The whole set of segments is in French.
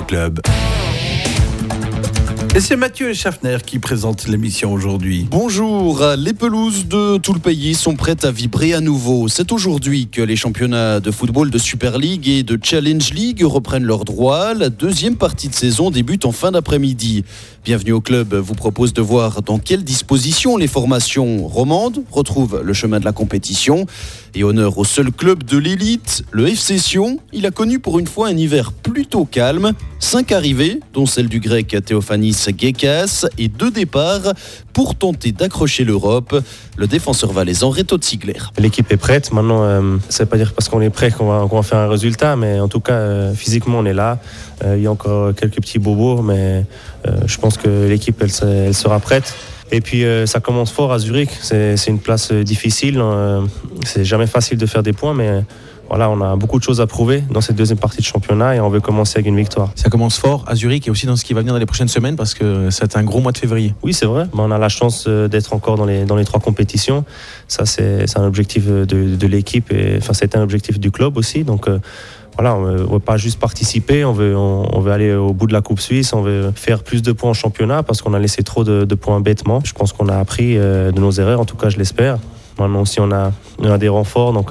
Club. Et c'est Mathieu Schaffner qui présente l'émission aujourd'hui. Bonjour, les pelouses de tout le pays sont prêtes à vibrer à nouveau. C'est aujourd'hui que les championnats de football de Super League et de Challenge League reprennent leurs droits. La deuxième partie de saison débute en fin d'après-midi. Bienvenue au club vous propose de voir dans quelles dispositions les formations romandes retrouvent le chemin de la compétition. Et honneur au seul club de l'élite, le FC Sion. Il a connu pour une fois un hiver plutôt calme. 5 arrivées, dont celle du grec Théophanis Gekas, et 2 départs pour tenter d'accrocher l'Europe. Le défenseur valaisan Reto Ziegler. L'équipe est prête. Maintenant, ça ne veut pas dire parce qu'on est prêt qu'on va faire un résultat, mais en tout cas, physiquement, on est là. Il y a encore quelques petits bobos, mais je pense que l'équipe, elle sera prête. Et puis ça commence fort à Zurich, c'est une place difficile, c'est jamais facile de faire des points, mais voilà, on a beaucoup de choses à prouver dans cette deuxième partie de championnat et on veut commencer avec une victoire. Ça commence fort à Zurich et aussi dans ce qui va venir dans les prochaines semaines parce que c'est un gros mois de février. Oui, c'est vrai, on a la chance d'être encore dans les 3 compétitions, ça c'est un objectif de l'équipe, et enfin c'est un objectif du club aussi, donc voilà, on ne veut pas juste participer, on veut aller au bout de la Coupe Suisse, on veut faire plus de points en championnat parce qu'on a laissé trop de points bêtement. Je pense qu'on a appris de nos erreurs, en tout cas je l'espère. Maintenant aussi on a des renforts, donc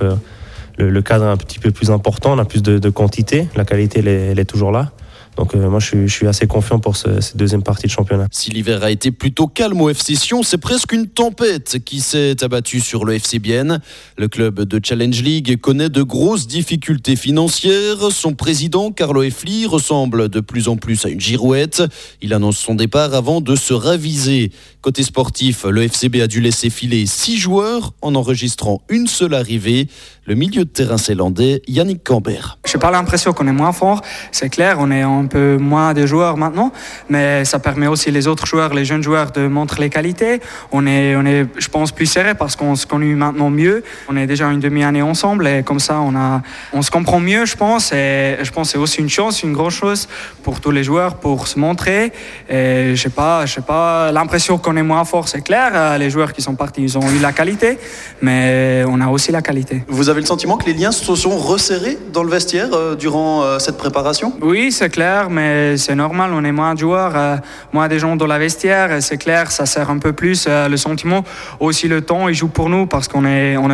le cadre est un petit peu plus important, on a plus de quantité, la qualité elle est toujours là. Donc moi je suis assez confiant pour cette deuxième partie de championnat. Si l'hiver a été plutôt calme au FC Sion, c'est presque une tempête qui s'est abattue sur le FC Bienne. Le club de Challenge League connaît de grosses difficultés financières. Son président, Carlo Effli, ressemble de plus en plus à une girouette. Il annonce son départ avant de se raviser. Côté sportif, le FCB a dû laisser filer 6 joueurs en enregistrant une seule arrivée. Le milieu de terrain zélandais, Yannick Cambert. Je n'ai pas l'impression qu'on est moins fort, c'est clair, on est un peu moins de joueurs maintenant, mais ça permet aussi les autres joueurs, les jeunes joueurs de montrer les qualités. On est, je pense, plus serré parce qu'on se connaît maintenant mieux. On est déjà une demi-année ensemble et comme ça, on se comprend mieux, je pense. Et je pense que c'est aussi une chance, une grosse chose pour tous les joueurs pour se montrer. Et je n'ai pas l'impression qu'on est moins fort, c'est clair. Les joueurs qui sont partis, ils ont eu la qualité, mais on a aussi la qualité. Vous avez le sentiment que les liens se sont resserrés dans le vestiaire durant cette préparation ? Oui, c'est clair, mais c'est normal, on est moins de joueurs, moins de gens dans la vestiaire, c'est clair, ça sert un peu plus le sentiment. Aussi le temps, il joue pour nous parce qu'on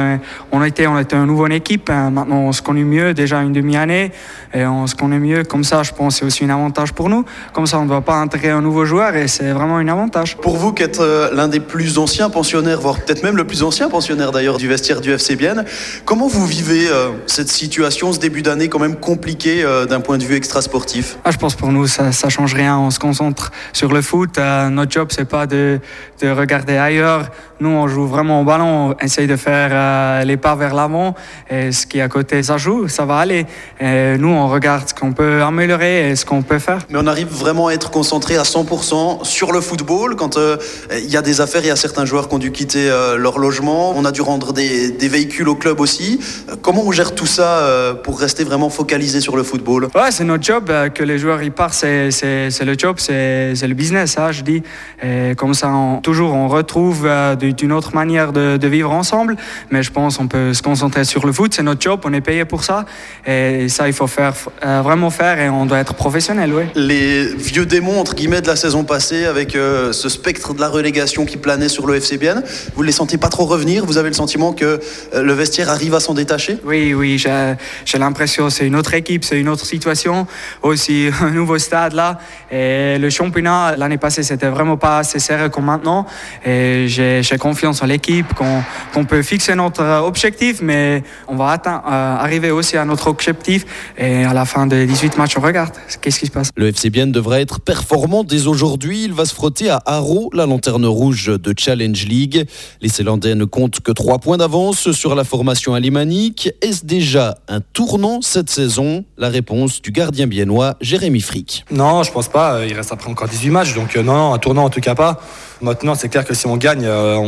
était une nouvelle équipe, maintenant on se connaît mieux, déjà une demi-année, et on se connaît mieux, comme ça je pense que c'est aussi un avantage pour nous, comme ça on ne doit pas intégrer un nouveau joueur et c'est vraiment un avantage. Pour vous qui êtes l'un des plus anciens pensionnaires, voire peut-être même le plus ancien pensionnaire d'ailleurs du vestiaire du FC Bienne, comment vous vivez cette situation, ce début d'année quand même compliqué d'un point de vue extra-sportif ? Je pense pour nous ça change rien, on se concentre sur le foot, notre job c'est pas de regarder ailleurs, nous on joue vraiment au ballon, on essaye de faire les pas vers l'avant et ce qui est à côté ça joue, ça va aller et nous on regarde ce qu'on peut améliorer et ce qu'on peut faire. Mais on arrive vraiment à être concentré à 100% sur le football quand il y a des affaires, il y a certains joueurs qui ont dû quitter leur logement, on a dû rendre des véhicules au club aussi. Comment on gère tout ça pour rester vraiment focalisé sur le football ? Ouais, c'est notre job, que les joueurs y partent, c'est le job, c'est le business, ça je dis. Et comme ça, on retrouve d'une autre manière de vivre ensemble, mais je pense qu'on peut se concentrer sur le foot, c'est notre job, on est payé pour ça, et ça il faut vraiment faire, et on doit être professionnel, oui. Les vieux démons, entre guillemets, de la saison passée, avec ce spectre de la relégation qui planait sur le FC Bienne, vous ne les sentez pas trop revenir ? Vous avez le sentiment que le vestiaire arrive à s'en détacher ? Oui, j'ai l'impression que c'est une autre équipe, c'est une autre situation, aussi un nouveau stade là, et le championnat l'année passée c'était vraiment pas assez serré comme maintenant, et j'ai confiance en l'équipe, qu'on peut fixer notre objectif, mais on va arriver aussi à notre objectif, et à la fin des 18 matchs on regarde qu'est-ce qui se passe. Le FC Bienne devrait être performant dès aujourd'hui, il va se frotter à Haro, la lanterne rouge de Challenge League. Les Zélandais ne comptent que 3 points d'avance sur la formation alémanique. Est-ce déjà un tournant cette saison ? La réponse du gardien biennois Jérémy Frick. Non, je pense pas. Il reste après encore 18 matchs, donc non, un tournant en tout cas pas. Maintenant, c'est clair que si on gagne,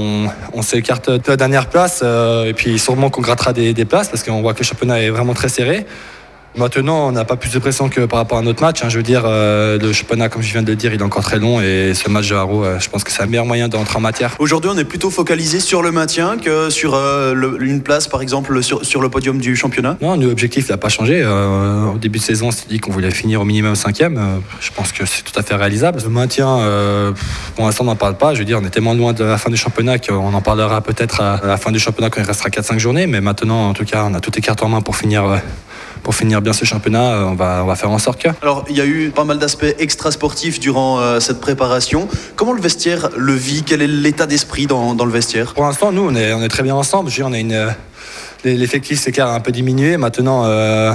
on s'écarte de la dernière place, et puis sûrement qu'on grattera des places parce qu'on voit que le championnat est vraiment très serré. Maintenant, on n'a pas plus de pression que par rapport à notre match. Je veux dire, le championnat, comme je viens de le dire, il est encore très long et ce match de Haro, je pense que c'est le meilleur moyen d'entrer en matière. Aujourd'hui, on est plutôt focalisé sur le maintien que sur une place, par exemple, sur le podium du championnat. Non, l'objectif n'a pas changé. Au début de saison, on s'est dit qu'on voulait finir au minimum 5e. Je pense que c'est tout à fait réalisable. Le maintien, pour l'instant, on n'en parle pas. Je veux dire, on est tellement loin de la fin du championnat qu'on en parlera peut-être à la fin du championnat quand il restera 4-5 journées. Mais maintenant, en tout cas, on a toutes les cartes en main pour finir bien ce championnat. On va faire en sorte que. Alors, il y a eu pas mal d'aspects extrasportifs durant cette préparation. Comment le vestiaire le vit? Quel est l'état d'esprit dans le vestiaire? Pour l'instant, nous, on est très bien ensemble. Je veux dire, on a l'effectif, c'est clair, a un peu diminué. Maintenant,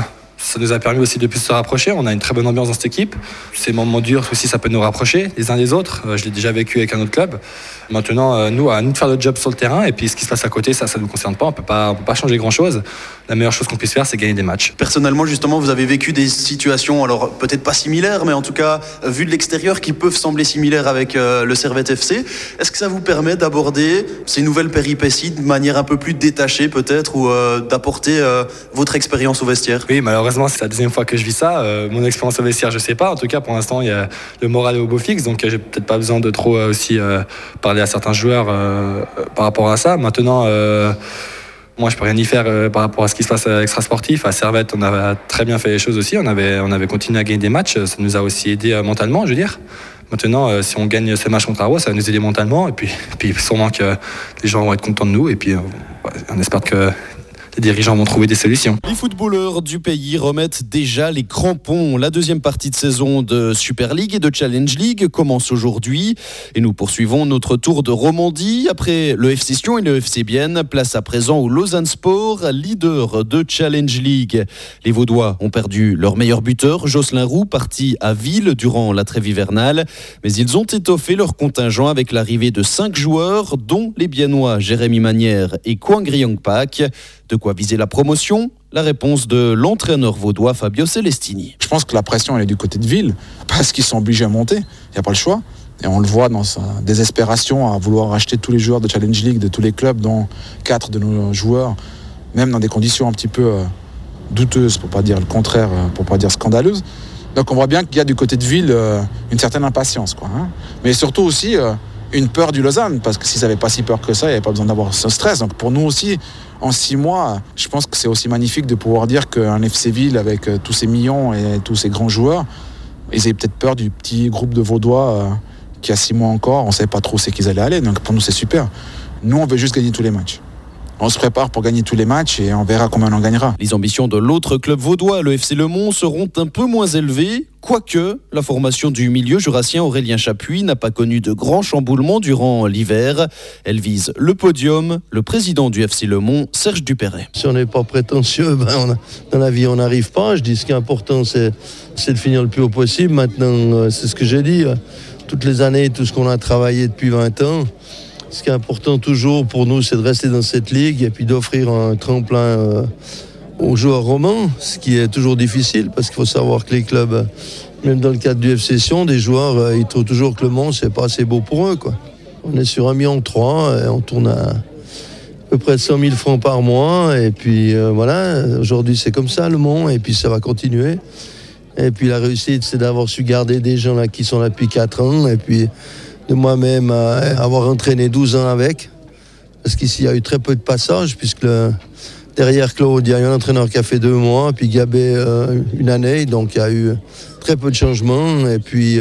ça nous a permis aussi de plus se rapprocher. On a une très bonne ambiance dans cette équipe. Ces moments durs aussi, ça peut nous rapprocher les uns des autres. Je l'ai déjà vécu avec un autre club. Maintenant, nous, à nous de faire notre job sur le terrain. Et puis, ce qui se passe à côté, ça ne nous concerne pas. On peut pas changer grand-chose. La meilleure chose qu'on puisse faire, c'est gagner des matchs. Personnellement, justement, vous avez vécu des situations, alors peut-être pas similaires, mais en tout cas, vu de l'extérieur, qui peuvent sembler similaires avec le Servette FC. Est-ce que ça vous permet d'aborder ces nouvelles péripéties de manière un peu plus détachée, peut-être, ou d'apporter votre expérience au vestiaire? Oui, malheureusement, c'est la deuxième fois que je vis ça. Mon expérience au vestiaire, je sais pas. En tout cas, pour l'instant, il y a le moral est au beau fixe, donc j'ai peut-être pas besoin de trop aussi parler à certains joueurs par rapport à ça. Maintenant, moi, je peux rien y faire par rapport à ce qui se passe extra-sportif. À Servette, on avait très bien fait les choses aussi. On avait continué à gagner des matchs. Ça nous a aussi aidé mentalement, je veux dire. Maintenant, si on gagne ce match contre Haro, ça va nous aider mentalement. Et puis sûrement que les gens vont être contents de nous. Et puis, on espère que les dirigeants vont trouver des solutions. Les footballeurs du pays remettent déjà les crampons. La deuxième partie de saison de Super League et de Challenge League commence aujourd'hui. Et nous poursuivons notre tour de Romandie. Après le FC Sion et le FC Bienne, place à présent au Lausanne Sport, leader de Challenge League. Les Vaudois ont perdu leur meilleur buteur, Jocelyn Roux, parti à Ville durant la trêve hivernale. Mais ils ont étoffé leur contingent avec l'arrivée de 5 joueurs, dont les Biennois Jérémy Manière et Kwang Ryong-Pak. De quoi viser la promotion? La réponse de l'entraîneur vaudois Fabio Celestini. Je pense que la pression elle est du côté de Ville, parce qu'ils sont obligés à monter, il n'y a pas le choix. Et on le voit dans sa désespération à vouloir racheter tous les joueurs de Challenge League, de tous les clubs, dont 4 de nos joueurs, même dans des conditions un petit peu douteuses, pour pas dire le contraire, pour pas dire scandaleuses. Donc on voit bien qu'il y a du côté de Ville une certaine impatience, quoi, hein. Mais surtout aussi une peur du Lausanne, parce que s'ils n'avaient pas si peur que ça, il n'y avait pas besoin d'avoir ce stress. Donc pour nous aussi, en 6 mois, je pense que c'est aussi magnifique de pouvoir dire qu'un FC Ville, avec tous ces millions et tous ces grands joueurs, ils avaient peut-être peur du petit groupe de Vaudois qui a 6 mois encore, on ne savait pas trop où c'est qu'ils allaient aller. Donc pour nous, c'est super. Nous, on veut juste gagner tous les matchs. On se prépare pour gagner tous les matchs et on verra combien on en gagnera. Les ambitions de l'autre club vaudois, le FC Le Mans, seront un peu moins élevées. Quoique, la formation du milieu jurassien Aurélien Chapuis n'a pas connu de grands chamboulements durant l'hiver. Elle vise le podium. Le président du FC Le Mans, Serge Dupéret. Si on n'est pas prétentieux, dans la vie on n'arrive pas. Je dis ce qui est important, c'est de finir le plus haut possible. Maintenant, c'est ce que j'ai dit. Toutes les années, tout ce qu'on a travaillé depuis 20 ans. Ce qui est important toujours pour nous, c'est de rester dans cette ligue et puis d'offrir un tremplin aux joueurs romans, ce qui est toujours difficile parce qu'il faut savoir que les clubs, même dans le cadre du FC Sion, des joueurs, ils trouvent toujours que le Mans, c'est pas assez beau pour eux, quoi. On est sur 1,3 million et on tourne à peu près 100 000 francs par mois. Et puis voilà, aujourd'hui c'est comme ça le Mans et puis ça va continuer. Et puis la réussite, c'est d'avoir su garder des gens là qui sont là depuis 4 ans et puis de moi-même avoir entraîné 12 ans avec. Parce qu'ici, il y a eu très peu de passages, puisque derrière Claude, il y a eu un entraîneur qui a fait 2 mois, puis Gabé 1 année, donc il y a eu très peu de changements. Et puis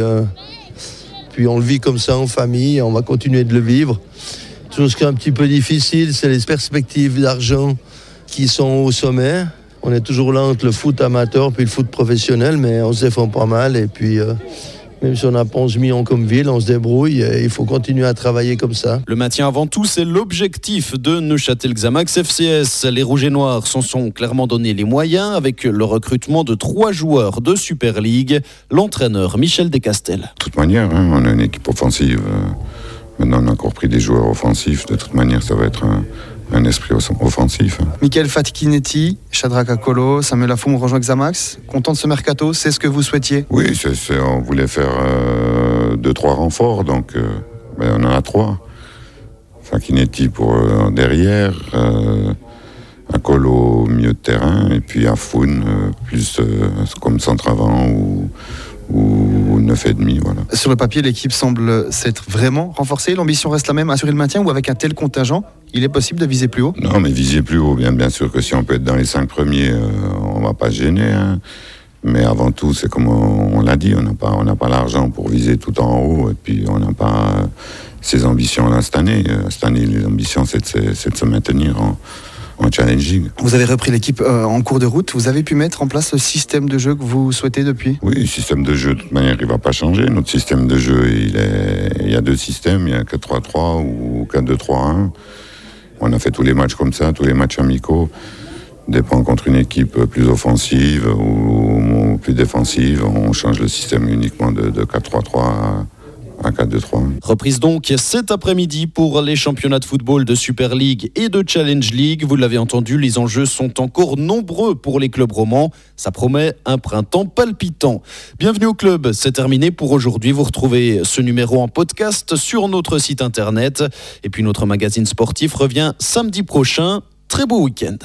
on le vit comme ça en famille, on va continuer de le vivre. Tout ce qui est un petit peu difficile, c'est les perspectives d'argent qui sont au sommet. On est toujours là entre le foot amateur puis le foot professionnel, mais on se défend pas mal. Et puis même si on n'a pas 11 millions comme ville, on se débrouille et il faut continuer à travailler comme ça. Le maintien avant tout, c'est l'objectif de Neuchâtel Xamax FCS. Les Rouges et Noirs s'en sont clairement donné les moyens avec le recrutement de 3 joueurs de Super League. L'entraîneur Michel Descastels. De toute manière, on a une équipe offensive. Maintenant, on a encore pris des joueurs offensifs. De toute manière, ça va être un esprit offensif. Michael Fatkinetti, Shadrack Akolo, Samuel Afoum rejoint Xamax. Content de ce mercato, c'est ce que vous souhaitiez? Oui, on voulait faire 2-3 renforts, donc on en a 3. Fatkinetti pour derrière, à Colo milieu de terrain, et puis à Foun, plus comme centre avant ou 9,5, voilà. Sur le papier, l'équipe semble s'être vraiment renforcée. L'ambition reste la même, assurer le maintien, ou avec un tel contingent, il est possible de viser plus haut? Non, mais viser plus haut, bien sûr que si on peut être dans les 5 premiers, on va pas se gêner, hein. Mais avant tout, c'est comme on l'a dit, on n'a pas l'argent pour viser tout en haut, et puis on n'a pas ces ambitions-là cette année. Cette année, les ambitions, c'est de se maintenir en Challenge League. Vous avez repris l'équipe en cours de route. Vous avez pu mettre en place le système de jeu que vous souhaitez depuis? Oui, le système de jeu, de toute manière, il ne va pas changer. Notre système de jeu, il y a 2 systèmes. Il y a 4-3-3 ou 4-2-3-1. On a fait tous les matchs comme ça, tous les matchs amicaux. Dépend contre une équipe plus offensive ou plus défensive. On change le système uniquement de 4-3-3 à 4-2-3. Reprise donc cet après-midi pour les championnats de football de Super League et de Challenge League. Vous l'avez entendu, les enjeux sont encore nombreux pour les clubs romans. Ça promet un printemps palpitant. Bienvenue au club, c'est terminé pour aujourd'hui. Vous retrouvez ce numéro en podcast sur notre site internet. Et puis notre magazine sportif revient samedi prochain. Très beau week-end.